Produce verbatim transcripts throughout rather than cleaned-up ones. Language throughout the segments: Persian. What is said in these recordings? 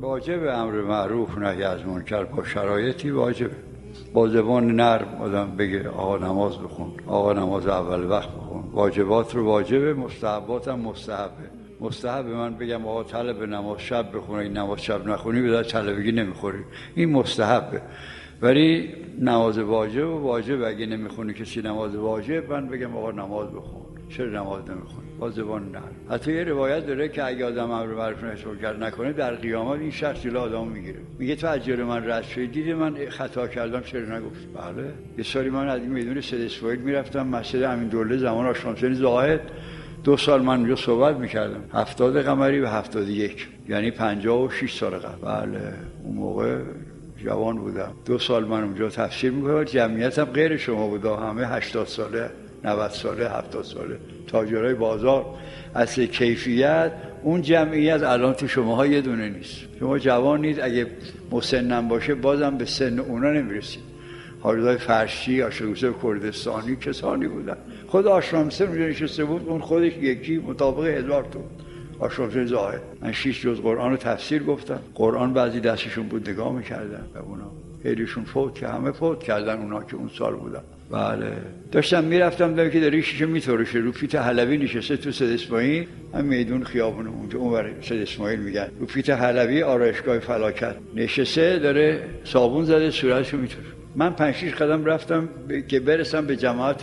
واجب امر معروف نهی از منکر با شرایطی واجبه. با زبان نرم آدم بگه آقا نماز بخون، آقا نماز اول وقت بخون. واجبات رو واجبه، مستحبات هم مستحبه. مستحب من بگم آقا طلب نماز شب بخونه، این نماز شب نخونی به درد طلبگی نمیخوری، این مستحبه. ولی نماز واجب و واجب اگه نمیخونی کسی نماز واجب من بگم آقا نماز بخون، چرا نماز نمیخونی؟ با زبان نرم. حتی یه روایت داره که اگه آدم امر معروف نهی از منکر نکنه در قیامت این شخص جلوی آدمو میگیره، میگه تو از جلوی من رد شدی، دیدی من خطا کردم چرا نگفتی؟ بله. یه سالی من از این میدون سید اسماعیل میرفتم مسجد امین زمان آشرمسین زاهد، دو سال من اونجا صحبت میکردم، هفتاد قمری و هفتاد یک، یعنی پنجاه و شش سال قبل. بله اون موقع جوان بودم. دو سال من اونجا تفسیر میکنم، جمعیتم غیر شما بوده، همه هشتاد ساله، نود ساله، هفتاد ساله، تاجرای بازار. اصل کیفیت اون جمعیت الان تو شماها یه دونه نیست. شما جوانید، اگه مسنم باشه بازم به سن اونا نمیرسید. حاجی فرشی، آشوق‌سه کردستانی کسانی بودن. خود آشرمسه اونجا نشسته بود، اون خودش یکی مطابق هزار تا آشرمسه زاهد. من شش جز قرآن رو تفسیر گفتم. قرآن بعضی دستشون بود نگاه میکردن به اونا. خیلیشون فوت که همه فوت کردن اونا که اون سال بودن. بله داشتم میرفتم دیدم که داره ریشش میترشه، رو فیت حلبی نشسته تو سید اسماعیل، هم میدون خیابون اونجا اونور سید اسماعیل میگن، رو فیت حلبی آرایشگاه فلاکت نشسته، داره صابون زده صورتشو میتره. من پنج شش قدم رفتم ب... که برسم به جماعت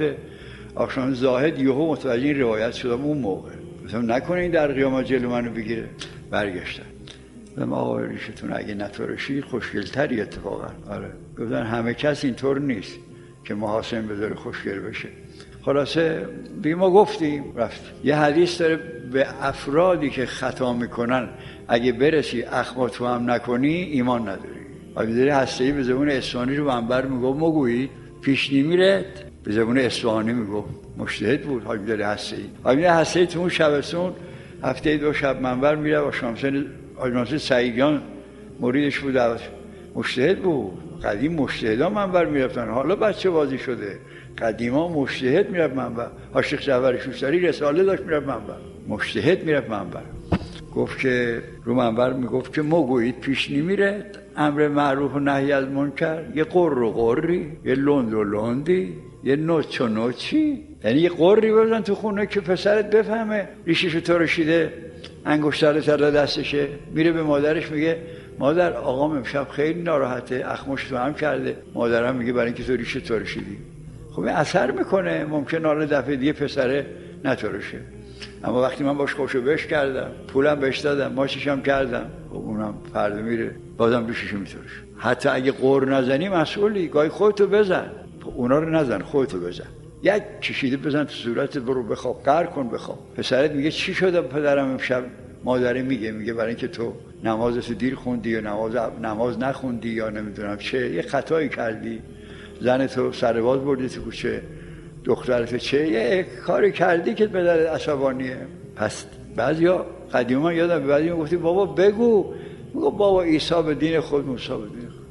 آخشام زاهد، یهو متوجه این روایت شدم. اون موقع گفتم نکنه این در قیامت جلو منو بگیره. برگشتم گفتم آقا ریشتون اگه نترشی خوشگل‌تری اتفاقا. آره گفتن همه کس اینطور نیست که محاسن بذاره خوشگل بشه. خلاصه بی ما گفتیم رفتیم. یه حدیث داره به افرادی که خطا میکنن اگه برسی اخما تو هم نکنی ایمان نداری. آبیداری هسته‌ای به زبون اصفهانی رو منبر میگفت مگویی پیش نیمیرت، به زبون اصفهانی میگفت، مجتهد بود آبیداری هسته‌ای. آبیداری هسته‌ای تو اون شبستون هفته دو شب منبر میره و شامسن آجناس سعیدیان مریدش بود، مجتهد بود. قدیم مجتهدان منبر میرفتن، حالا بچه بازی شده. قدیما مجتهد میرفت منبر. عاشق جعفر شوستری رساله داشت میرفت منبر، مجتهد میرفت منبر. گفت که رو منبر میگفت که مگویید پیش نمیره امر معروف و نهی از منکر، یه قر و قری، یه لند و لندی، یه نوچ و نوچی. یعنی یه قری بزن تو خونه که پسرت بفهمه ریششو ترشیده، انگشتر تر دستشه، میره به مادرش میگه مادر آقام امشب خیلی ناراحته، اخمش تو هم کرده. مادرم میگه برای اینکه تو ریش ترشیدی. خب این اثر میکنه، ممکن حالا دفعه دیگه پسره نترشه. اما وقتی من باش خوشو بش کردم، پولم بهش دادم، ماشیش هم کردم، خب اونم فردا میره بازم ریششو میترشه. حتی اگه قر نزنی مسئولی، گاهی خودتو بزن، اونا رو نزن، خودتو بزن. یک کشیده بزن تو صورتت، برو بخواب، قهر کن بخواب. پسرت میگه چی شده پدرم امشب؟ مادره میگه میگه برای اینکه تو نمازتو دیر خوندی یا نماز نماز نخوندی یا نمیدونم چه، یه خطایی کردی، زنتو سرباز بردی تو کوچه، دخترتو چه، یه کاری کردی که پدرت عصبانیه. پس بعضیا قدیما یادم بعضی میگفتی بابا بگو، میگه بابا عیسی به دین خود، موسی به دین خود.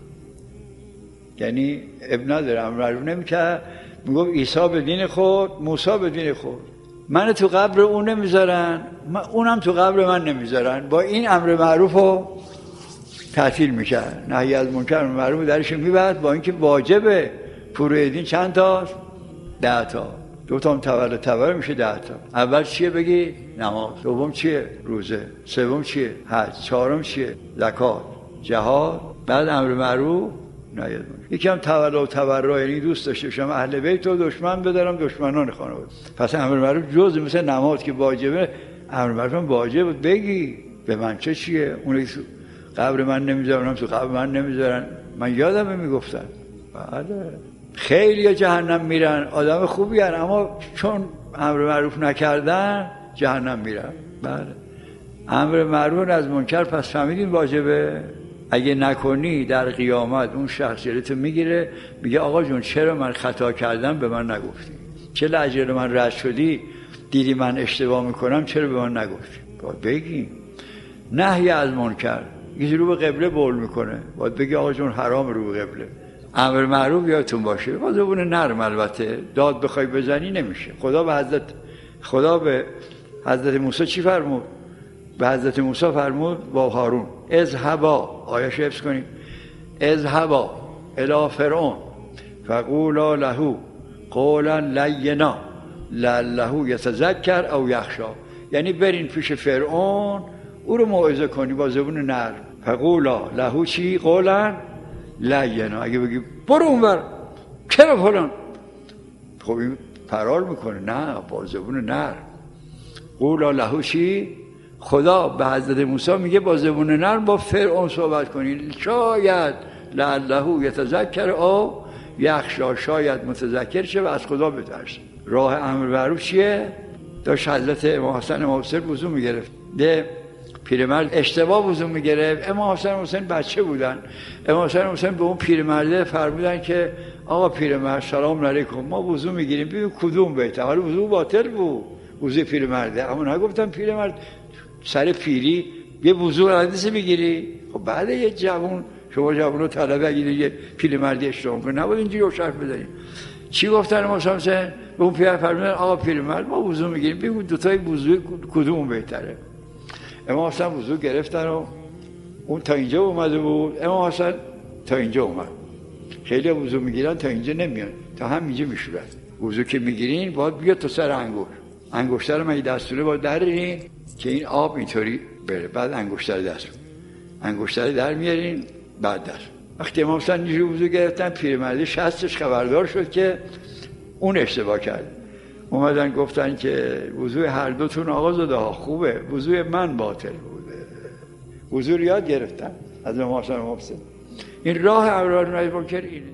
یعنی ابن نداره، امر معروف نمیکرد، میگفت عیسی به دین خود، موسی به دین خود. من تو قبر اون نمیذارن، اونم تو قبر من نمیذارن. با این امر معروفو تعطیل میکرد، نهی از منکر معروف درش میبرد. با اینکه واجبه، فروع دین چند تاست؟ ده تا. دو تا هم تولد تولد میشه ده تا. اول چیه بگی؟ نماز. دوم چیه؟ روزه. سوم چیه؟ حج. چهارم چیه؟ زکات. جهاد. بعد امر معروف نهی از منکر. یکی هم تولد و تبرع، یعنی دوست داشته باشم اهل بیت و دشمن بدارم دشمنان خانواده. پس امر معروف جزء مثل نماز که واجبه، امر معروف واجبه. بگی به من چه چیه؟ اون قبر من نمیذارن، تو قبر من نمیذارن. من یادمه میگفتن بله خیلی جهنم میرن، آدم خوبی هن، اما چون امر معروف نکردن جهنم میرن. بله امر معروف از منکر پس فهمیدین واجبه. اگه نکنی در قیامت اون شخص جلوتو میگیره، میگه آقا جون چرا من خطا کردم به من نگفتی؟ چه لجل من رد شدی، دیدی من اشتباه میکنم چرا به من نگفتی؟ باید بگی. نهی از منکر، یکی رو به قبله بول میکنه، باید بگی آقا جون حرام رو به قبله. امر معروف یادتون باشه با زبون نرم، البته داد بخوای بزنی نمیشه. خدا به حضرت خدا به حضرت موسی چی فرمود؟ به حضرت موسی فرمود با هارون اذهبا، آیه‌اش حفظ کنید، اذهبا الی فرعون فقولا له قولا لینا لعله یتذکر او یخشی. یعنی برین پیش فرعون، او رو موعظه کنی با زبون نرم. فقولا له چی؟ قولا لینا. اگه بگی برو اونور چرا فلان، خب این فرار میکنه، نه با زبون نرم. قولا له چی؟ خدا به حضرت موسی میگه با زبون نرم با فرعون صحبت کنی، شاید لعله یتذکر او یخشی، شاید متذکر شه و از خدا بترسه. راه امر معروف چیه؟ داشت حضرت امام حسن امام حسین وضو میگرفت، ده پیرمرد اشتباه وضو میگرفت. امام حسن امام حسین بچه بودن، امام حسن امام حسین به اون پیرمرده فرمودن که آقا پیرمرد سلام علیکم، ما وضو میگیریم ببین کدوم بهتره. حالا وضو باطل بود، وضو پیرمرده، اما نگفتن پیرمرد سر پیری یه وضو حدیث میگیری. خب بعد یه جوون، شما جوونو طلبه اگه یه پیرمردی اشتباه کنه نباید اینجوری روش حرف بزنیم. چی گفتن امام حسین به اون پیرمرد؟ فرمودن آقا پیرمرد ما وضو میگیریم ببین دو تای وضو کدوم بهتره. امام حسین وضو گرفتن و اون تا اینجا اومده بود، امام حسین تا اینجا اومد. خیلی وضو میگیرن تا اینجا نمیان، تا همینجا میشورن. وضو که میگیرین باید بیاد تا سر انگشت، انگشتر رو من دستوره باید درین که این آب اینطوری بره، بعد انگشتر دست انگشتر در میارین بعد دست. وقتی امام حسین اینجوری وضو گرفتن، پیرمرد شستش خبردار شد که اون اشتباه کرد. اومدن گفتن که وضوی هر دوتون آقا زاده ها خوبه، وضوی من باطل بوده. وضو رو یاد گرفتن از امام حسین امام حسین. این راه امر معروف منکر اینه.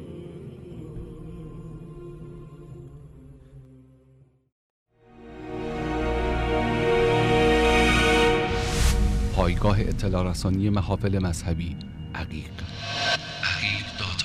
پایگاه اطلاع رسانی محافل مذهبی عقیق. عقیق